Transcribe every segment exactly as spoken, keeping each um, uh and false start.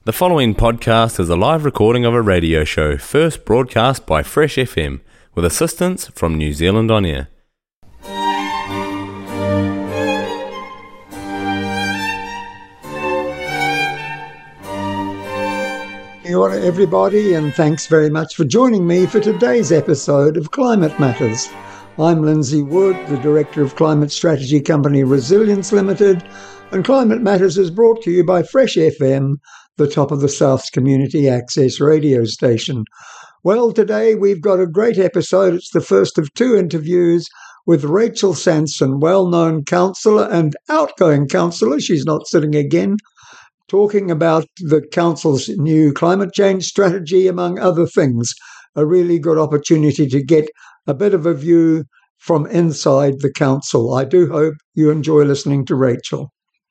The following podcast is a live recording of a radio show first broadcast by Fresh F M with assistance from New Zealand On Air. Kia ora everybody, and thanks very much for joining me for today's episode of Climate Matters. I'm Lindsay Wood, the Director of Climate Strategy Company Resilience Limited, and Climate Matters is brought to you by Fresh F M, the top of the South's community access radio station. Well, today we've got a great episode. It's the first of two interviews with Rachel Sanson, well-known councillor and outgoing councillor. She's not sitting again, talking about the council's new climate change strategy, among other things. A really good opportunity to get a bit of a view from inside the council. I do hope you enjoy listening to Rachel.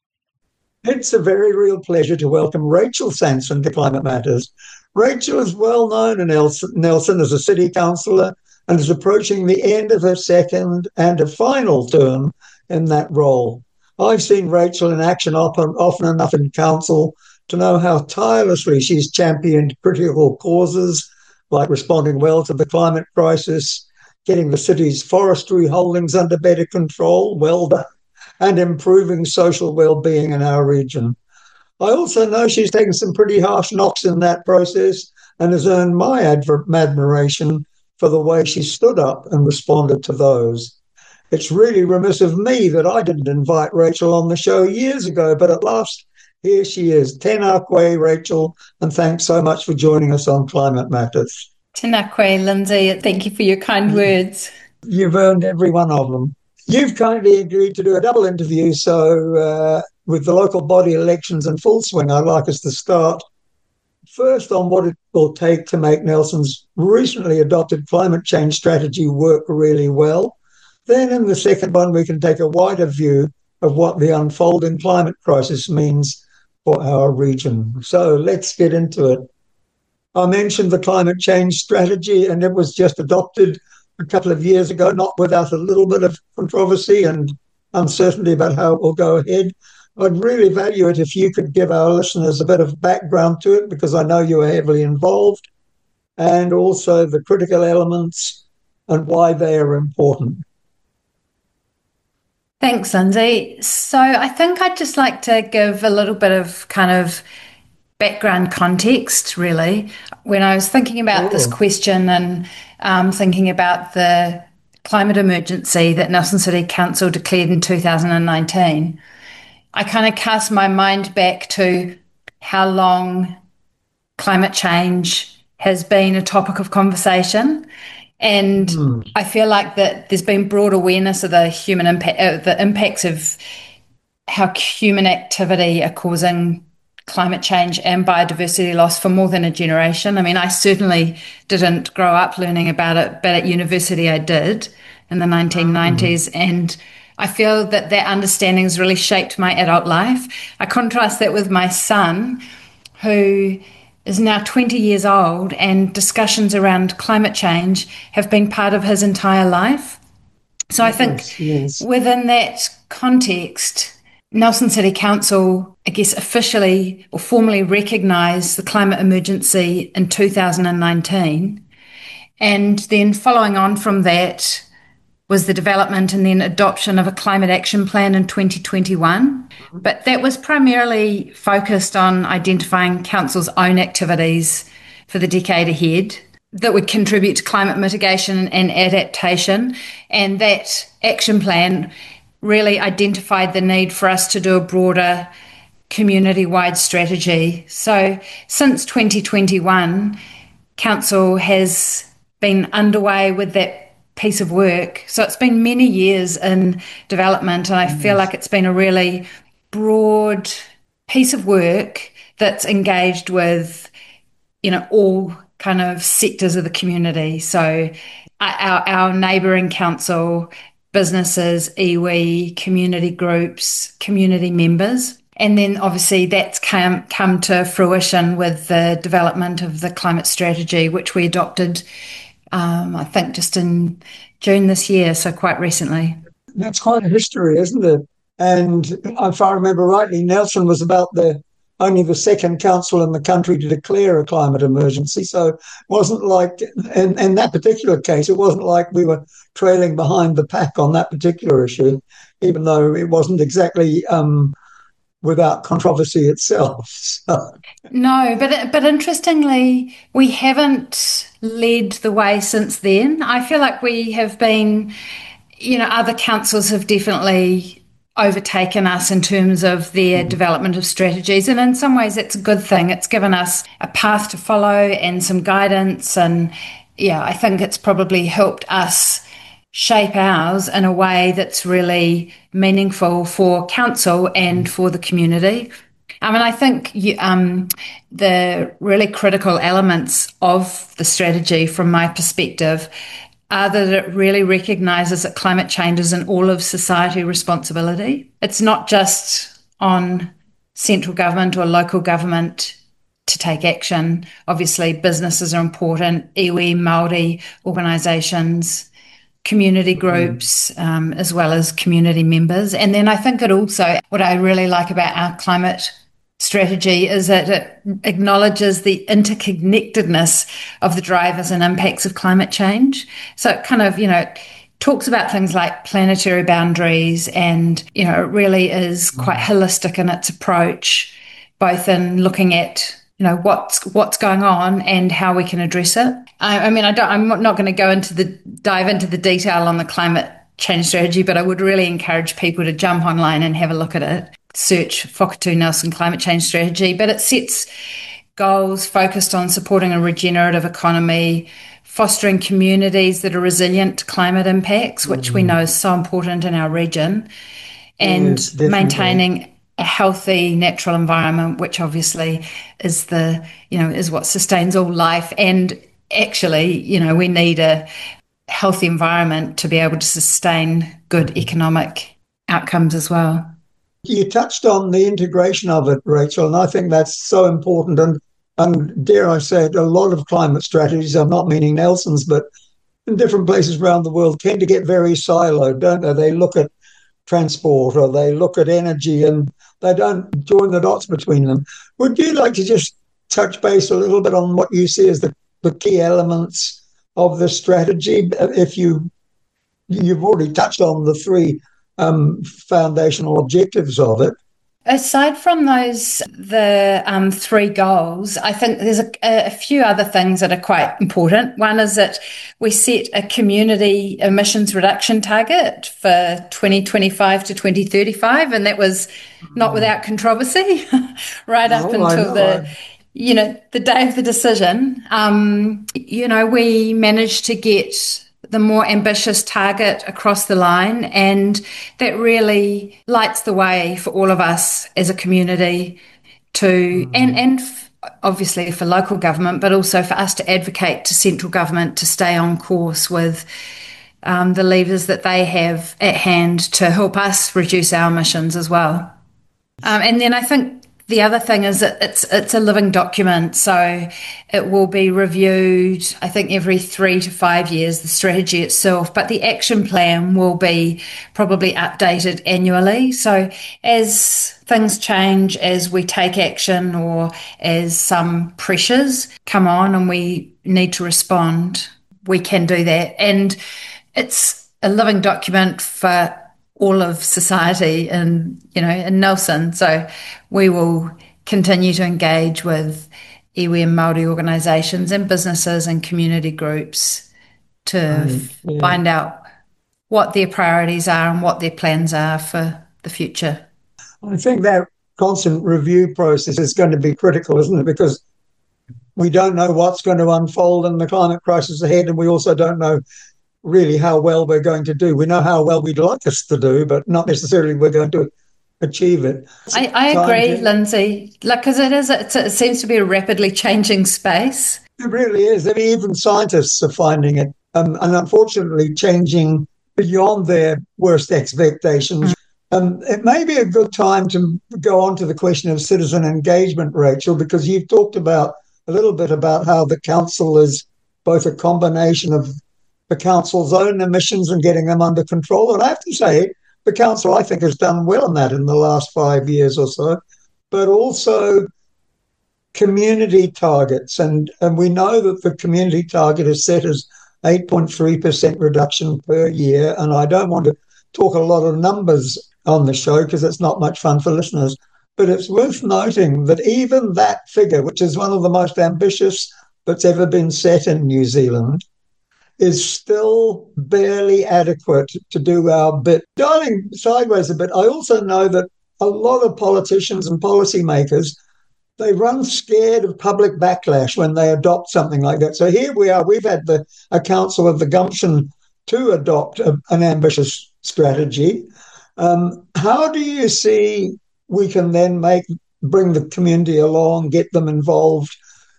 It's a very real pleasure to welcome Rachel Sanson to Climate Matters. Rachel is well known in Nelson as a city councillor and is approaching the end of her second and a final term in that role. I've seen Rachel in action often, often enough in council to know how tirelessly she's championed critical causes like responding well to the climate crisis, getting the city's forestry holdings under better control, well done, and improving social well-being in our region. I also know she's taken some pretty harsh knocks in that process and has earned my adver- admiration for the way she stood up and responded to those. It's really remiss of me that I didn't invite Rachel on the show years ago, but at last, here she is. Tēnā koe, Rachel, and thanks so much for joining us on Climate Matters. Tēnā koe, Lindsay. Thank you for your kind words. You've earned every one of them. You've kindly agreed to do a double interview, so uh, with the local body elections in full swing, I'd like us to start first on what it will take to make Nelson's recently adopted climate change strategy work really well. Then in the second one, we can take a wider view of what the unfolding climate crisis means for our region. So let's get into it. I mentioned the climate change strategy, and it was just adopted a couple of years ago, not without a little bit of controversy and uncertainty about how it will go ahead. I'd really value it if you could give our listeners a bit of background to it, because I know you are heavily involved, and also the critical elements and why they are important. Thanks, Lindsay. So I think I'd just like to give a little bit of kind of background context, really. When I was thinking about oh. this question and um, thinking about the climate emergency that Nelson City Council declared in two thousand nineteen, I kind of cast my mind back to how long climate change has been a topic of conversation. And mm. I feel like that there's been broad awareness of the human impact, uh, the impacts of how human activity are causing climate change and biodiversity loss for more than a generation. I mean, I certainly didn't grow up learning about it, but at university I did in the nineteen nineties. Mm. And I feel that that understanding has really shaped my adult life. I contrast that with my son, who is now twenty years old, and discussions around climate change have been part of his entire life. So I think yes, yes. within that context, Nelson City Council, I guess, officially or formally recognised the climate emergency in two thousand nineteen. And then following on from that was the development and then adoption of a climate action plan in twenty twenty-one. But that was primarily focused on identifying council's own activities for the decade ahead that would contribute to climate mitigation and adaptation. And that action plan really identified the need for us to do a broader community-wide strategy. So since twenty twenty-one, council has been underway with that piece of work. So it's been many years in development, and I feel like it's been a really broad piece of work that's engaged with, you know, all kind of sectors of the community. So our, our neighbouring council, businesses, iwi, community groups, community members. And then obviously that's come, come to fruition with the development of the climate strategy, which we adopted Um, I think just in June this year, so quite recently. That's quite a history, isn't it? And if I remember rightly, Nelson was about the only the second council in the country to declare a climate emergency. So it wasn't like, in, in that particular case, it wasn't like we were trailing behind the pack on that particular issue, even though it wasn't exactly um, without controversy itself. So. No, but but interestingly, we haven't led the way since then. I feel like we have been, you know, other councils have definitely overtaken us in terms of their development of strategies. And in some ways, it's a good thing. It's given us a path to follow and some guidance. And yeah, I think it's probably helped us shape ours in a way that's really meaningful for council and for the community. I mean, I think you, um, the really critical elements of the strategy, from my perspective, are that it really recognises that climate change is an all of society responsibility. It's not just on central government or local government to take action. Obviously, businesses are important, iwi, Māori organisations, community groups, um, as well as community members. And then I think it also, what I really like about our climate strategy is that it acknowledges the interconnectedness of the drivers and impacts of climate change. So it kind of, you know, talks about things like planetary boundaries, and, you know, it really is quite holistic in its approach, both in looking at, you know, what's what's going on and how we can address it. I, I mean, I don't, I'm not going to go into the dive into the detail on the climate change strategy, but I would really encourage people to jump online and have a look at it. Search Whakatū Nelson Climate Change Strategy, but it sets goals focused on supporting a regenerative economy, fostering communities that are resilient to climate impacts, which mm-hmm. we know is so important in our region, and yes, maintaining a healthy natural environment, which obviously is the, you know, is what sustains all life. And actually, you know, we need a healthy environment to be able to sustain good economic outcomes as well. You touched on the integration of it, Rachel, and I think that's so important. And, and dare I say it, a lot of climate strategies, I'm not meaning Nelson's, but in different places around the world tend to get very siloed, don't they? They look at transport or they look at energy and they don't join the dots between them. Would you like to just touch base a little bit on what you see as the, the key elements of the strategy? If you, you've already touched on the three Um, foundational objectives of it. Aside from those, the um, three goals, I think there's a, a few other things that are quite important. One is that we set a community emissions reduction target for twenty twenty-five to twenty thirty-five, and that was not without controversy right up no, until the, you know, the day of the decision. Um, you know, we managed to get the more ambitious target across the line, and that really lights the way for all of us as a community to, mm. and, and f- obviously for local government, but also for us to advocate to central government to stay on course with um, the levers that they have at hand to help us reduce our emissions as well. Um, and then I think the other thing is that it's it's a living document, so it will be reviewed, I think, every three to five years, the strategy itself, but the action plan will be probably updated annually. So as things change, as we take action or as some pressures come on and we need to respond, we can do that. And it's a living document for all of society and, you know, in Nelson. So we will continue to engage with iwi and Māori organisations and businesses and community groups to mm, yeah. find out what their priorities are and what their plans are for the future. I think that constant review process is going to be critical, isn't it? Because we don't know what's going to unfold in the climate crisis ahead, and we also don't know really how well we're going to do. We know how well we'd like us to do, but not necessarily we're going to achieve it. I, I agree, to, Lindsay, like, because it is, it's, it seems to be a rapidly changing space. It really is. I mean, even scientists are finding it, um, and unfortunately changing beyond their worst expectations. Mm. Um, it may be a good time to go on to the question of citizen engagement, Rachel, because you've talked about a little bit about how the council is both a combination of the council's own emissions and getting them under control. And I have to say, the council, I think, has done well in that in the last five years or so. but also community targets. And, and we know that the community target is set as eight point three percent reduction per year. And I don't want to talk a lot of numbers on the show because it's not much fun for listeners. But it's worth noting that even that figure, which is one of the most ambitious that's ever been set in New Zealand, is still barely adequate to do our bit. Going sideways a bit, I also know that a lot of politicians and policymakers, they run scared of public backlash when they adopt something like that. So here we are, we've had the a council of the gumption to adopt a, an ambitious strategy. Um, how do you see we can then make bring the community along, get them involved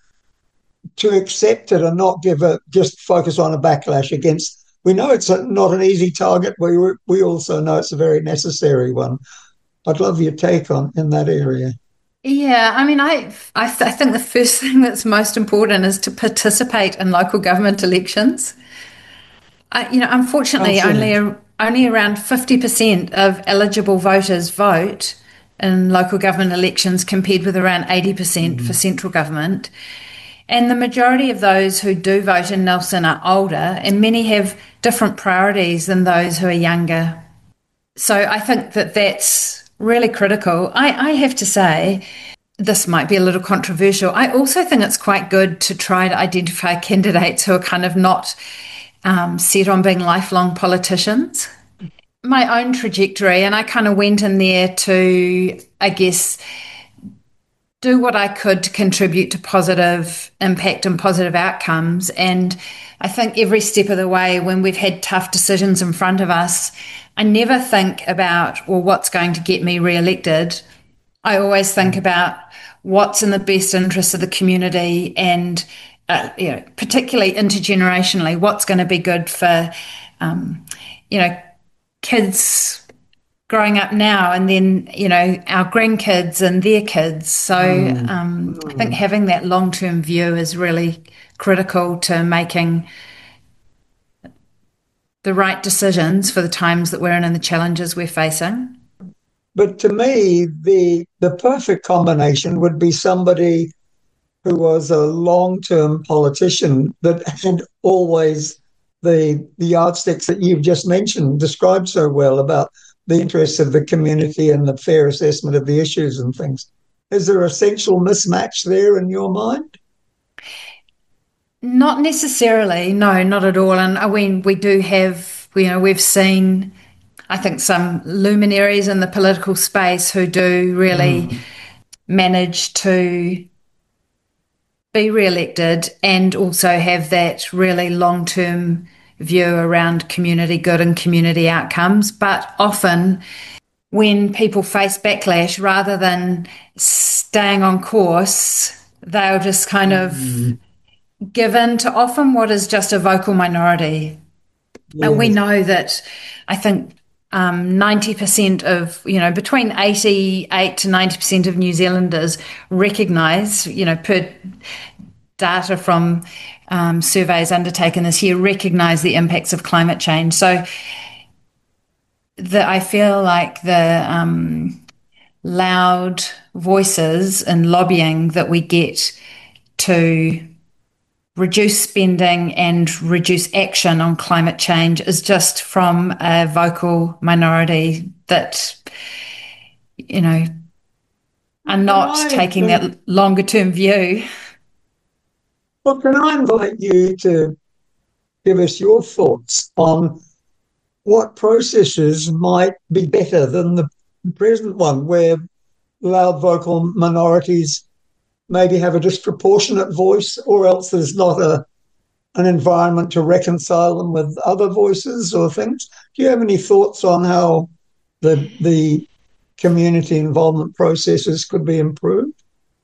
to accept it and not give a just focus on a backlash against? We know it's a, not an easy target. We we also know it's a very necessary one. I'd love your take on in that area. Yeah, I mean, I I, th- I think the first thing that's most important is to participate in local government elections. I, you know, unfortunately, only a, only around fifty percent of eligible voters vote in local government elections, compared with around eighty percent mm-hmm. for central government. And the majority of those who do vote in Nelson are older, and many have different priorities than those who are younger. So I think that that's really critical. I, I have to say, this might be a little controversial. I also think it's quite good to try to identify candidates who are kind of not um, set on being lifelong politicians. My own trajectory, and I kind of went in there to, I guess, do what I could to contribute to positive impact and positive outcomes. And I think every step of the way, when we've had tough decisions in front of us, I never think about, well, what's going to get me re-elected? I always think about what's in the best interest of the community, and uh, you know, particularly intergenerationally, what's going to be good for, um, you know, kids growing up now, and then, you know, our grandkids and their kids. So mm. um, I think having that long-term view is really critical to making the right decisions for the times that we're in and the challenges we're facing. But to me, the the perfect combination would be somebody who was a long-term politician that had always the, the yardsticks that you've just mentioned described so well about the interests of the community and the fair assessment of the issues and things. Is there a essential mismatch there in your mind? Not necessarily, no, not at all. And I mean, we do have, you know, we've seen, I think, some luminaries in the political space who do really mm. manage to be re-elected and also have that really long-term view around community good and community outcomes. But often when people face backlash, rather than staying on course, they'll just kind of mm. give in to often what is just a vocal minority. Yes. And we know that, I think, um, ninety percent of, you know, between eighty-eight to ninety percent of New Zealanders recognise, you know, per data from um, surveys undertaken this year, recognise the impacts of climate change. So the, I feel like the um, loud voices and lobbying that we get to reduce spending and reduce action on climate change is just from a vocal minority that, you know, are not I, taking that longer term view. Well, can I invite you to give us your thoughts on what processes might be better than the present one, where loud vocal minorities maybe have a disproportionate voice, or else there's not a an environment to reconcile them with other voices or things? Do you have any thoughts on how the the community involvement processes could be improved?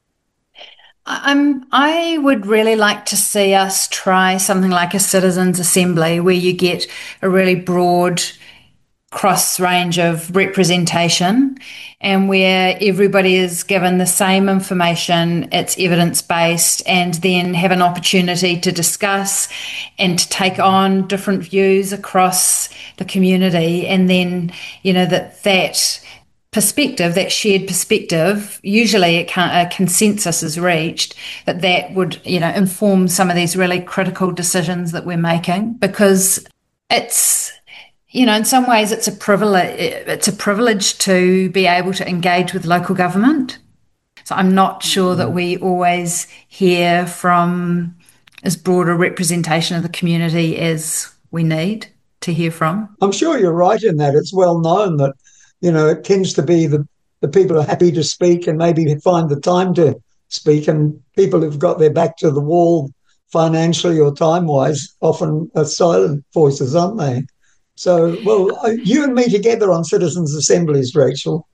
Um, I would really like to see us try something like a citizens' assembly, where you get a really broad cross range of representation and where everybody is given the same information, it's evidence-based, and then have an opportunity to discuss and to take on different views across the community. And then, you know, that that perspective, that shared perspective, usually a consensus is reached, that that would, you know, inform some of these really critical decisions that we're making, because it's, you know, in some ways it's a privilege, it's a privilege to be able to engage with local government. So I'm not sure that we always hear from as broad a representation of the community as we need to hear from. I'm sure you're right in that. It's well known that, you know, it tends to be the, the people who are happy to speak and maybe find the time to speak, and people who've got their back to the wall financially or time-wise often are silent voices, aren't they? So, well, you and me together on citizens' assemblies, Rachel.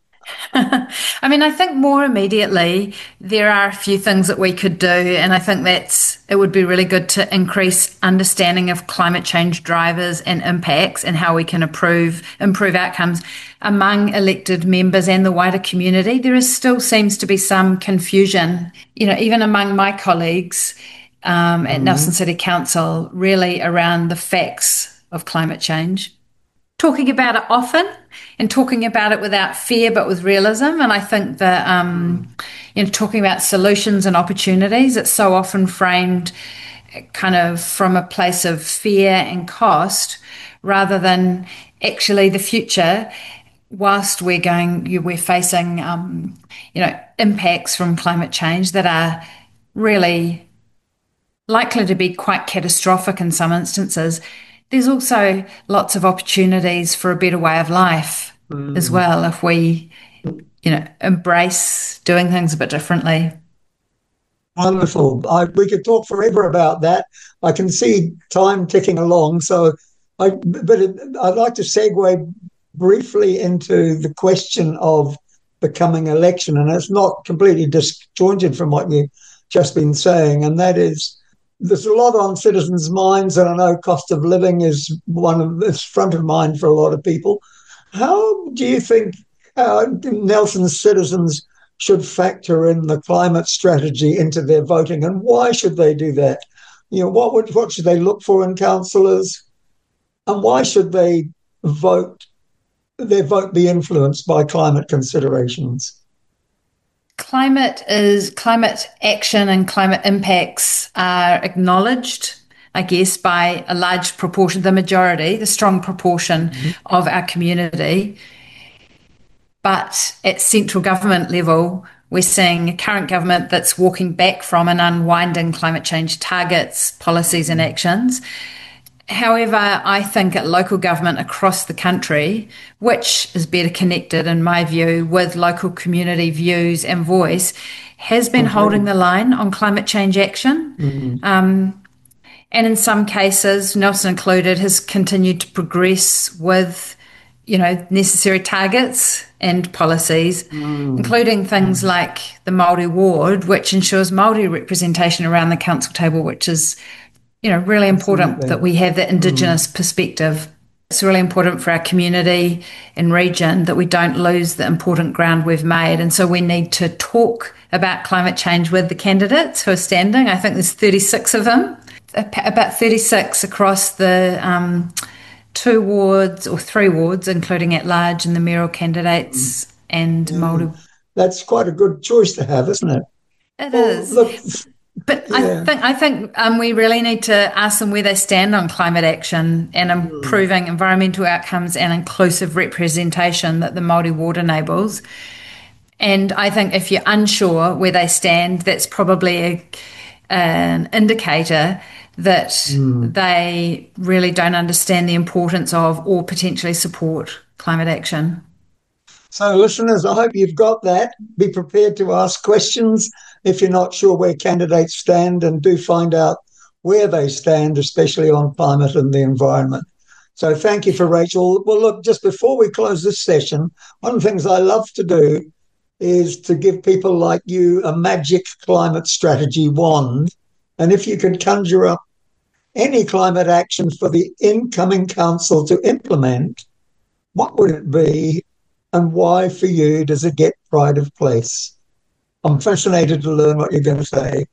I mean, I think more immediately there are a few things that we could do, and I think that's it would be really good to increase understanding of climate change drivers and impacts, and how we can improve improve outcomes among elected members and the wider community. There is still seems to be some confusion, you know, even among my colleagues um, at mm-hmm. Nelson City Council, really around the facts of climate change. Talking about it often and talking about it without fear but with realism. And I think that, um, you know, talking about solutions and opportunities, it's so often framed kind of from a place of fear and cost rather than actually the future, whilst we're going, we're facing, um, you know, impacts from climate change that are really likely to be quite catastrophic in some instances. There's also lots of opportunities for a better way of life mm. as well, if we, you know, embrace doing things a bit differently. Wonderful. I, we could talk forever about that. I can see time ticking along. So, I, but it, I'd like to segue briefly into the question of the coming election, and it's not completely disjointed from what you've just been saying, and that is, there's a lot on citizens' minds, and I know cost of living is one of it's front of mind for a lot of people. How do you think uh, Nelson's citizens should factor in the climate strategy into their voting, and why should they do that? You know, what would what should they look for in councillors, and why should they vote? Their vote be influenced by climate considerations? Climate is climate action and climate impacts are acknowledged, I guess, by a large proportion, the majority, the strong proportion mm-hmm. of our community. But at central government level, we're seeing a current government that's walking back from and unwinding climate change targets, policies and actions. However, I think at local government across the country, which is better connected, in my view, with local community views and voice, has been mm-hmm. holding the line on climate change action. Mm-hmm. Um, and in some cases, Nelson included, has continued to progress with, you know, necessary targets and policies, mm. including things mm. like the Māori ward, which ensures Māori representation around the council table, which is, you know, really important Absolutely. That we have that Indigenous mm. perspective. It's really important for our community and region that we don't lose the important ground we've made. And so we need to talk about climate change with the candidates who are standing. I think there's thirty-six of them, about thirty-six across the um, two wards or three wards, including at large and the mayoral candidates mm. and mm. Māori. That's quite a good choice to have, isn't it? It well, is. Look, But yeah. I think I think um, we really need to ask them where they stand on climate action and improving mm. environmental outcomes and inclusive representation that the Māori ward enables. And I think if you're unsure where they stand, that's probably a, an indicator that mm. they really don't understand the importance of or potentially support climate action. So, listeners, I hope you've got that. Be prepared to ask questions if you're not sure where candidates stand, and do find out where they stand, especially on climate and the environment. So thank you for Rachel. Well, look, just before we close this session, one of the things I love to do is to give people like you a magic climate strategy wand. And if you could conjure up any climate action for the incoming council to implement, what would it be? And why, for you, does it get pride of place? I'm fascinated to learn what you're going to say.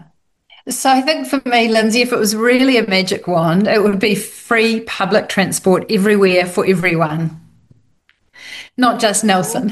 So I think for me, Lindsay, if it was really a magic wand, it would be free public transport everywhere for everyone. not just Nelson.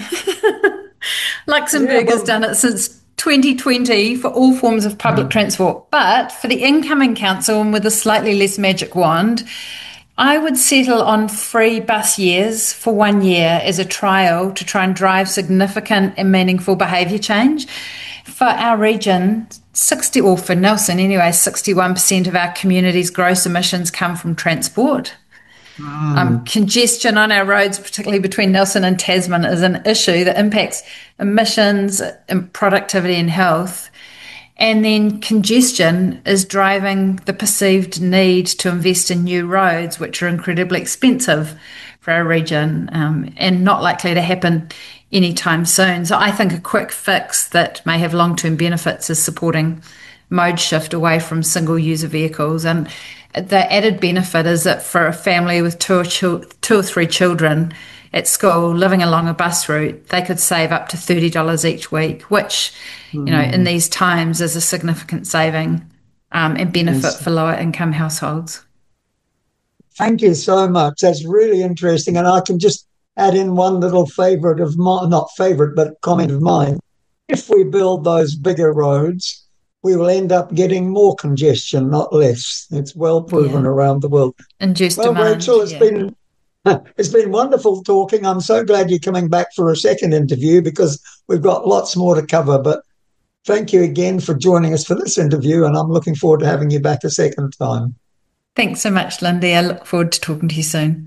Luxembourg Yeah, well, has done it since twenty twenty for all forms of public mm. transport. But for the incoming council, and with a slightly less magic wand, I would settle on free bus years for one year as a trial to try and drive significant and meaningful behaviour change. For our region, sixty, or for Nelson anyway, sixty-one percent of our community's gross emissions come from transport. Mm. Um, congestion on our roads, particularly between Nelson and Tasman, is an issue that impacts emissions, and productivity and health. And then congestion is driving the perceived need to invest in new roads, which are incredibly expensive for our region um, and not likely to happen anytime soon. So I think a quick fix that may have long-term benefits is supporting mode shift away from single-user vehicles. And the added benefit is that for a family with two or, chil- two or three children at school living along a bus route, they could save up to thirty dollars each week, which, mm. you know, in these times is a significant saving um, and benefit yes. for lower income households. Thank you so much. That's really interesting. And I can just add in one little favourite of mine, not favourite, but comment of mine. If we build those bigger roads, we will end up getting more congestion, not less. It's well proven yeah. around the world. Induced well, demand. Rachel, it's yeah. been it's been wonderful talking. I'm so glad you're coming back for a second interview because we've got lots more to cover. But thank you again for joining us for this interview, and I'm looking forward to having you back a second time. Thanks so much, Lindy. I look forward to talking to you soon.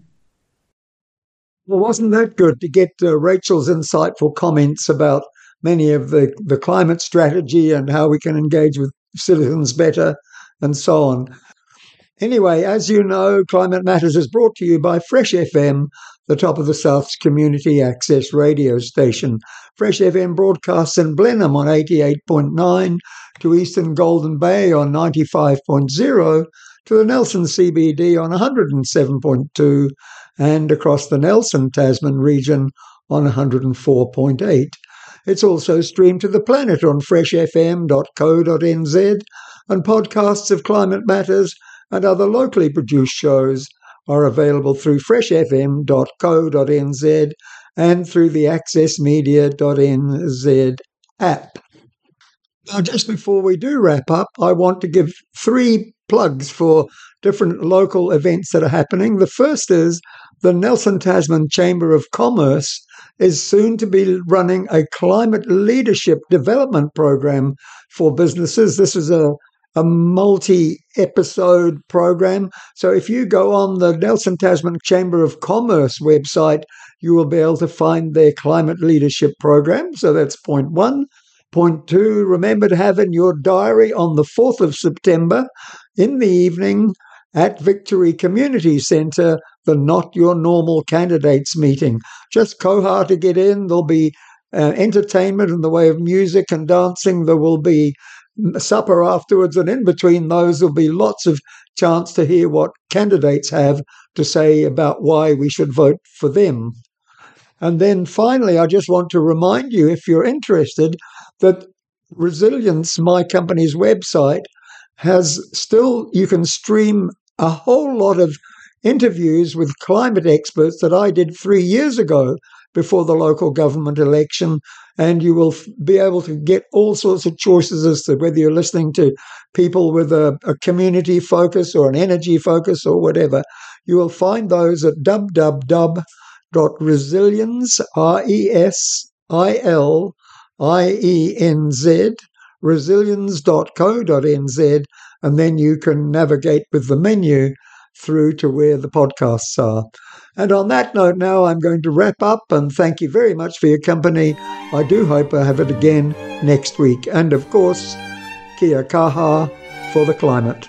Well, wasn't that good to get uh, Rachel's insightful comments about many of the, the climate strategy and how we can engage with citizens better and so on. Anyway, as you know, Climate Matters is brought to you by Fresh F M, the top of the South's community access radio station. Fresh F M broadcasts in Blenheim on eighty-eight point nine, to Eastern Golden Bay on ninety-five point zero, to the Nelson C B D on one hundred seven point two, and across the Nelson Tasman region on one hundred four point eight. It's also streamed to the planet on fresh f m dot co dot n z, and podcasts of Climate Matters and other locally produced shows are available through fresh f m dot co dot n z and through the access media dot n z app. Now, just before we do wrap up, I want to give three plugs for different local events that are happening. The first is the Nelson Tasman Chamber of Commerce is soon to be running a climate leadership development program for businesses. This is a, a multi-episode program. So if you go on the Nelson Tasman Chamber of Commerce website, you will be able to find their climate leadership program. So that's point one. Point two, remember to have in your diary on the fourth of September in the evening at Victory Community Centre, the Not Your Normal Candidates meeting. Just cohort to get in. There'll be uh, entertainment in the way of music and dancing. There will be supper afterwards, and in between those there'll be lots of chance to hear what candidates have to say about why we should vote for them. And then finally, I just want to remind you, if you're interested, that Resilience, my company's website, has still, you can stream a whole lot of interviews with climate experts that I did three years ago before the local government election, and you will f- be able to get all sorts of choices as to whether you're listening to people with a, a community focus or an energy focus or whatever. You will find those at w w w dot resilience, R E S I L I E N Z, resilience dot co dot n z, and then you can navigate with the menu through to where the podcasts are. And on that note now, I'm going to wrap up and thank you very much for your company. I do hope I have it again next week. And of course, kia kaha for the climate.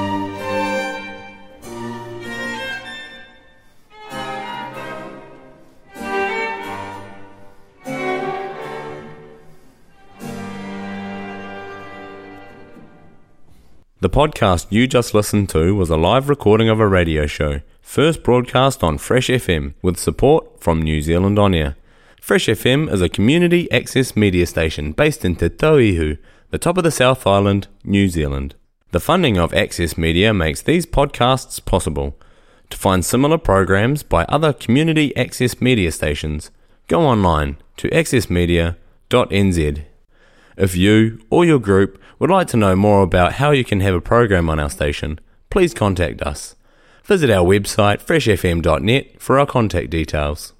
The podcast you just listened to was a live recording of a radio show, first broadcast on Fresh F M with support from New Zealand On Air. Fresh F M is a community access media station based in Te Tauihu, the top of the South Island, New Zealand. The funding of Access Media makes these podcasts possible. To find similar programs by other community access media stations, go online to access media dot n z. If you or your group would like to know more about how you can have a program on our station, please contact us. Visit our website fresh f m dot net for our contact details.